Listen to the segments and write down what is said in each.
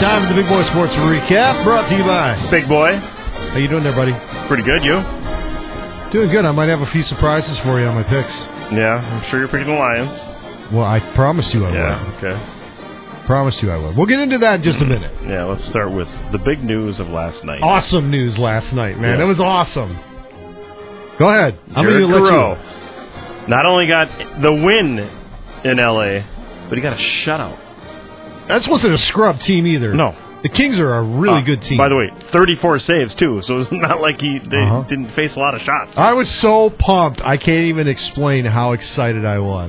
Time for the Big Boy Sports Recap, brought to you by Big Boy. How you doing there, buddy? Pretty good, you? Doing good. I might have a few surprises for you on my picks. Yeah, I'm sure you're picking the Lions. Well, I promised you I would. Yeah, okay. Promised you I would. We'll get into that in just a minute. Yeah, let's start with the big news of last night. Awesome news last night, man. Yeah. It was awesome. Go ahead. I'm Jared going to let Guerreau not only got the win in L.A., but he got a shutout. That wasn't a scrub team either. No. The Kings are a really good team. By the way, 34 saves, too, so it's not like they didn't face a lot of shots. I was so pumped, I can't even explain how excited I was.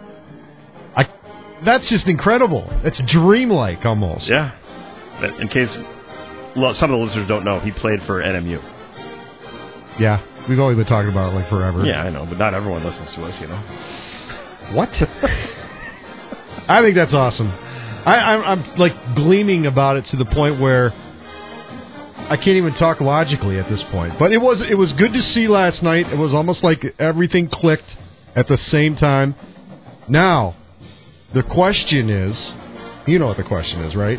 That's just incredible. It's dreamlike, almost. Yeah. In case some of the listeners don't know, he played for NMU. Yeah, we've always been talking about it like forever. Yeah, I know, but not everyone listens to us, you know. What? I think that's awesome. I'm like gleaming about it to the point where I can't even talk logically at this point. But it was good to see last night. It was almost like everything clicked at the same time. Now, the question is, you know what the question is, right?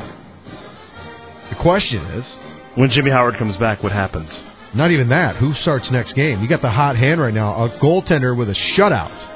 The question is, when Jimmy Howard comes back, what happens? Not even that. Who starts next game? You got the hot hand right now, a goaltender with a shutout.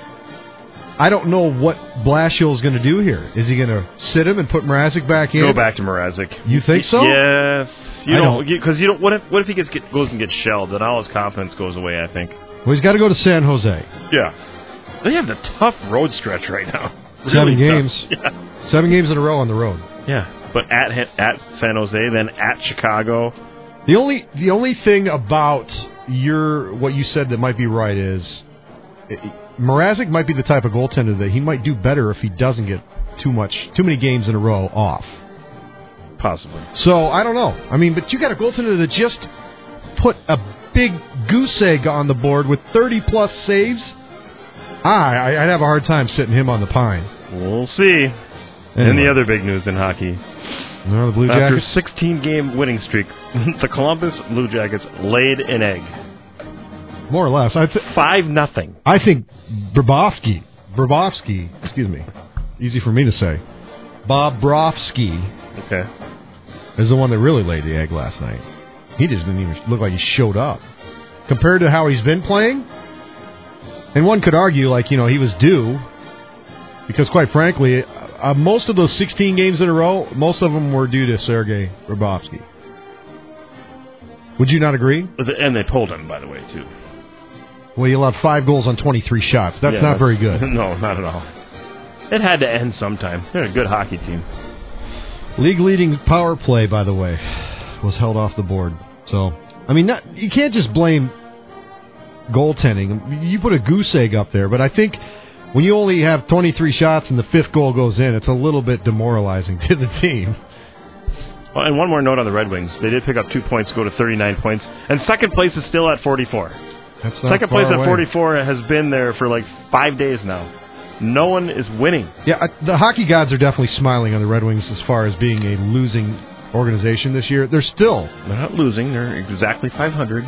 I don't know what Blashill's going to do here. Is he going to sit him and put Mrazek back in? Go back to Mrazek. You think so? Yes. You don't, because you don't. What if he goes and gets shelled? Then all his confidence goes away, I think. Well, he's got to go to San Jose. Yeah. They have the tough road stretch right now. Really 7 games. Yeah. 7 games in a row on the road. Yeah. But at San Jose, then at Chicago. The only thing about what you said that might be right is Mrazek might be the type of goaltender that he might do better if he doesn't get too many games in a row off. Possibly. So I don't know. I mean, but you got a goaltender that just put a big goose egg on the board with 30+ saves. I'd have a hard time sitting him on the pine. We'll see. Anyway. And the other big news in hockey. No, the Blue Jackets. After a 16-game winning streak, the Columbus Blue Jackets laid an egg. More or less. 5-0. I think Bobrovsky, excuse me, easy for me to say, Bobrovsky is the one that really laid the egg last night. He just didn't even look like he showed up. Compared to how he's been playing, and one could argue, like, he was due, because quite frankly, most of those 16 games in a row, most of them were due to Sergei Bobrovsky. Would you not agree? And they pulled him, by the way, too. Well, he allowed 5 goals on 23 shots. That's not very good. No, not at all. It had to end sometime. They're a good hockey team. League-leading power play, by the way, was held off the board. So, I mean, you can't just blame goaltending. You put a goose egg up there, but I think when you only have 23 shots and the 5th goal goes in, it's a little bit demoralizing to the team. Well, and one more note on the Red Wings. They did pick up 2 points, go to 39 points, and second place is still at 44. That's not second far place away. At 44 has been there for like 5 days now. No one is winning. Yeah, the hockey gods are definitely smiling on the Red Wings as far as being a losing organization this year. They're not losing. They're exactly 500.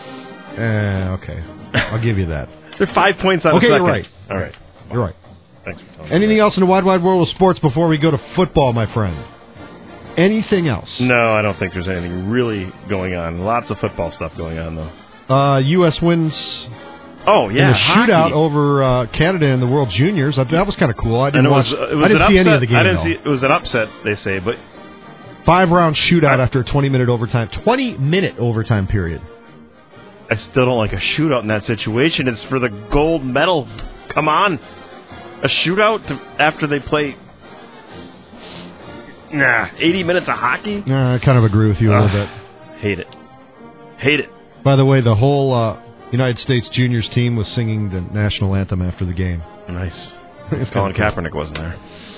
Okay. I'll give you that. They're 5 points out of second. You're right. All right. You're right. Thanks for telling me. Anything else in the wide world of sports before we go to football, my friend? Anything else? No, I don't think there's anything really going on. Lots of football stuff going on, though. U.S. wins. Oh, yeah. In the shootout over Canada in the World Juniors. That was kind of cool. I didn't see any of the game. It was an upset, they say, but 5-round shootout after a 20-minute overtime. 20-minute overtime period. I still don't like a shootout in that situation. It's for the gold medal. Come on. A shootout after they play 80 minutes of hockey? I kind of agree with you a little bit. Hate it. By the way, the whole United States Juniors team was singing the national anthem after the game. Nice. Colin Kaepernick wasn't there.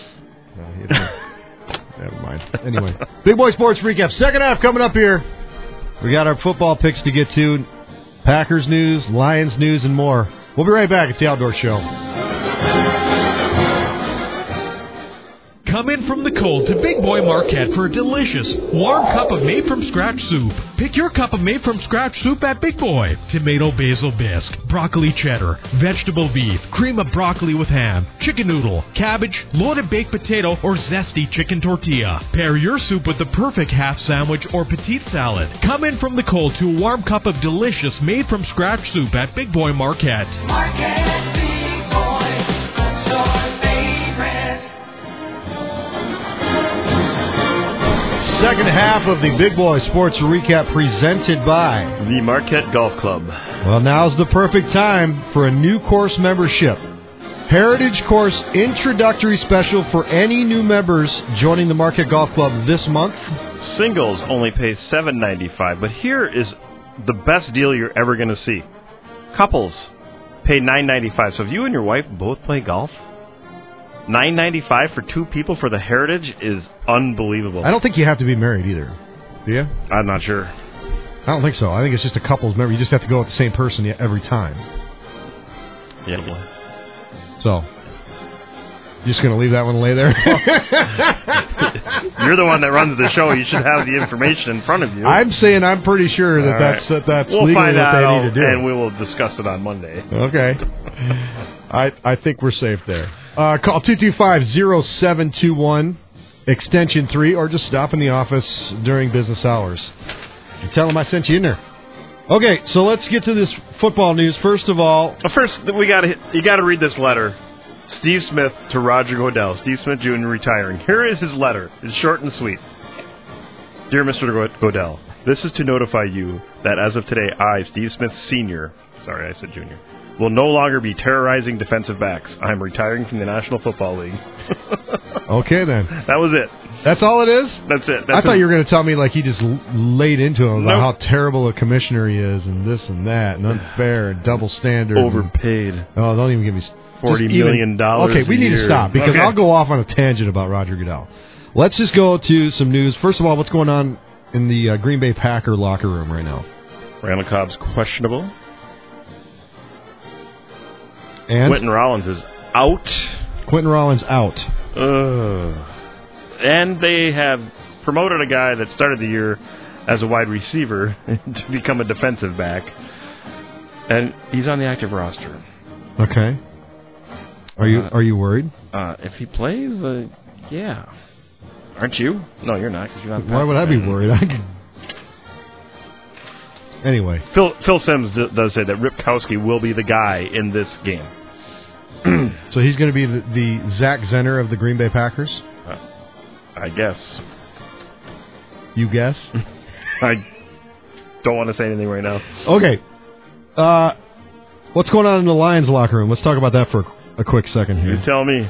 Never mind. Anyway, Big Boy Sports Recap. Second half coming up here. We got our football picks to get to. Packers news, Lions news, and more. We'll be right back. It's the Outdoor Show. Come in from the cold to Big Boy Marquette for a delicious, warm cup of made-from-scratch soup. Pick your cup of made-from-scratch soup at Big Boy. Tomato basil bisque, broccoli cheddar, vegetable beef, cream of broccoli with ham, chicken noodle, cabbage, loaded baked potato, or zesty chicken tortilla. Pair your soup with the perfect half sandwich or petite salad. Come in from the cold to a warm cup of delicious made-from-scratch soup at Big Boy Marquette. Marquette Big Boy, your favorite. Second half of the Big Boy Sports Recap presented by The Marquette Golf Club. Well, now's the perfect time for a new course membership. Heritage Course introductory special for any new members joining the Marquette Golf Club this month. Singles only pay $7.95, but here is the best deal you're ever going to see. Couples pay $9.95. So if you and your wife both play golf, $9.95 for two people for the Heritage is unbelievable. I don't think you have to be married either. Do you? I'm not sure. I don't think so. I think it's just a couples member. You just have to go with the same person every time. Yeah. So, you're just going to leave that one lay there? You're the one that runs the show. You should have the information in front of you. I'm saying I'm pretty sure that that's we'll legally find what out, they need to do. and we will discuss it on Monday. Okay. I think we're safe there. Call 225-0721, extension 3, or just stop in the office during business hours. And tell them I sent you in there. Okay, so let's get to this football news. First of all... First, you got to read this letter. Steve Smith to Roger Goodell. Steve Smith Jr. retiring. Here is his letter. It's short and sweet. Dear Mr. Goodell, this is to notify you that as of today, I, Steve Smith Sr., sorry, I said Jr., will no longer be terrorizing defensive backs. I'm retiring from the National Football League. Okay, then. That was it. That's all it is? That's it. I thought you were going to tell me like he just laid into him about Nope. how terrible a commissioner he is and this and that and unfair and double standard. Overpaid. Oh, don't even give me... $40 million Okay, we need to stop because Okay. I'll go off on a tangent about Roger Goodell. Let's just go to some news. First of all, what's going on in the Green Bay Packer locker room right now? Randall Cobb's questionable. And Quentin Rollins is out. Quentin Rollins out. And they have promoted a guy that started the year as a wide receiver to become a defensive back. And he's on the active roster. Okay. Are you worried? If he plays, yeah. Aren't you? No, you're not. 'Cause you're not. Why would I be worried? Anyway. Phil Simms does say that Ripkowski will be the guy in this game. So he's going to be the Zach Zenner of the Green Bay Packers? I guess. You guess? I don't want to say anything right now. Okay. What's going on in the Lions locker room? Let's talk about that for a quick second here. You tell me.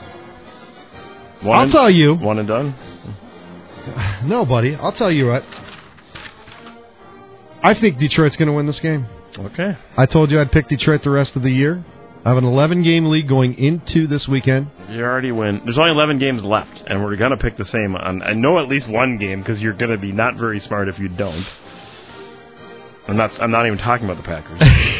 I'll tell you. One and done? No, buddy. I'll tell you what. I think Detroit's going to win this game. Okay. I told you I'd pick Detroit the rest of the year. I have an 11-game league going into this weekend. You already win. There's only 11 games left, and we're going to pick the same. I know at least one game because you're going to be not very smart if you don't. I'm not even talking about the Packers.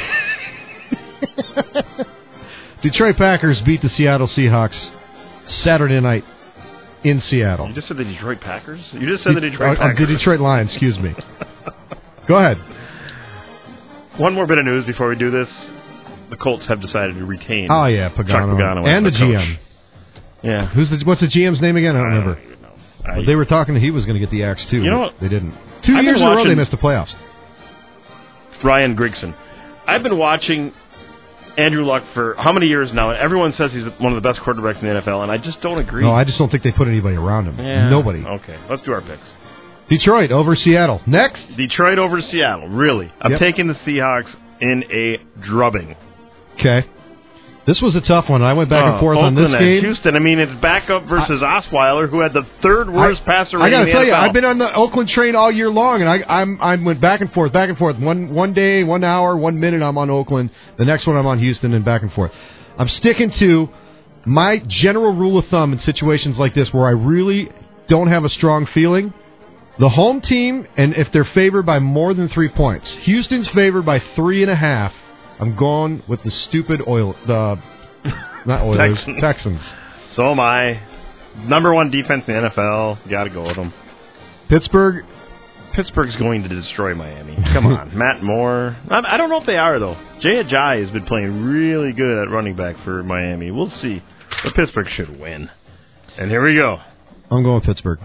Detroit Packers beat the Seattle Seahawks Saturday night in Seattle. You just said the Detroit Packers? You just said the Detroit Packers. The Detroit Lions, excuse me. Go ahead. One more bit of news before we do this. The Colts have decided to retain Chuck Pagano and the GM. Yeah. What's the GM's name again? I don't remember. even know. They were talking that he was going to get the axe, too. You know what? They didn't. 2 years in a row they missed the playoffs. Ryan Grigson. I've been watching Andrew Luck for how many years now? And everyone says he's one of the best quarterbacks in the NFL, and I just don't agree. No, I just don't think they put anybody around him. Yeah. Nobody. Okay, let's do our picks. Detroit over Seattle. Next. Detroit over Seattle. Really. I'm taking the Seahawks in a drubbing. Okay. This was a tough one. I went back and forth on this Oakland game. Houston. I mean, it's backup versus Osweiler, who had the third worst passer rating I got in to the tell you, NFL. I've been on the Oakland train all year long, and I went back and forth. One day, 1 hour, 1 minute I'm on Oakland. The next one I'm on Houston, and back and forth. I'm sticking to my general rule of thumb in situations like this where I really don't have a strong feeling. The home team, and if they're favored by more than 3 points. Houston's favored by 3.5. I'm going with the stupid not Oilers, Texans. So am I. Number one defense in the NFL. You got to go with them. Pittsburgh. Pittsburgh's going to destroy Miami. Come on. Matt Moore. I don't know if they are, though. Jay Ajayi has been playing really good at running back for Miami. We'll see. But Pittsburgh should win. And here we go. I'm going with Pittsburgh.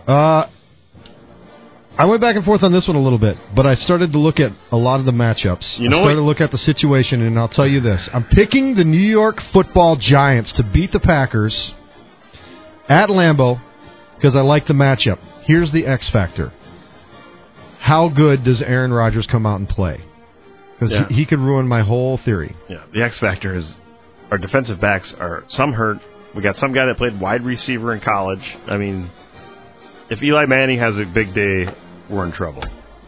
I went back and forth on this one a little bit, but I started to look at a lot of the matchups. I started to look at the situation, and I'll tell you this. I'm picking the New York Football Giants to beat the Packers at Lambeau because I like the matchup. Here's the X factor. How good does Aaron Rodgers come out and play? Because he could ruin my whole theory. Yeah, the X factor is our defensive backs are some hurt. We got some guy that played wide receiver in college. I mean, if Eli Manning has a big day, we're in trouble.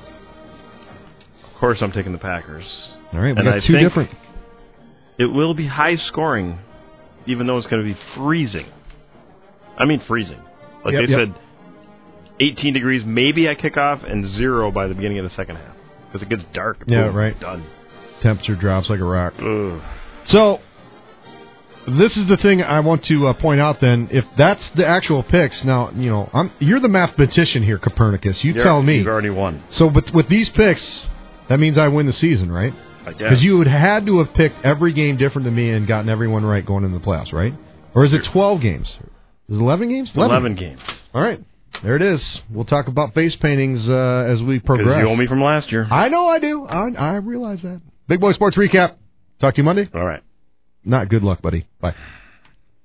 Of course, I'm taking the Packers. All right, we got two different. It will be high scoring, even though it's going to be freezing. I mean, freezing. Like they said, 18 degrees maybe at kickoff and 0 by the beginning of the second half. Because it gets dark. Boom, right. Done. Temperature drops like a rock. Ugh. So, this is the thing I want to point out then. If that's the actual picks, now, you're the mathematician here, Copernicus. You tell me. You've already won. So, but with these picks, that means I win the season, right? I guess. Because you would had to have picked every game different than me and gotten everyone right going into the playoffs, right? Or is it 12 games? Is it 11 games? 11 games. All right. There it is. We'll talk about face paintings as we progress. Because you owe me from last year. I know I do. I realize that. Big Boy Sports Recap. Talk to you Monday. All right. Not good luck, buddy. Bye.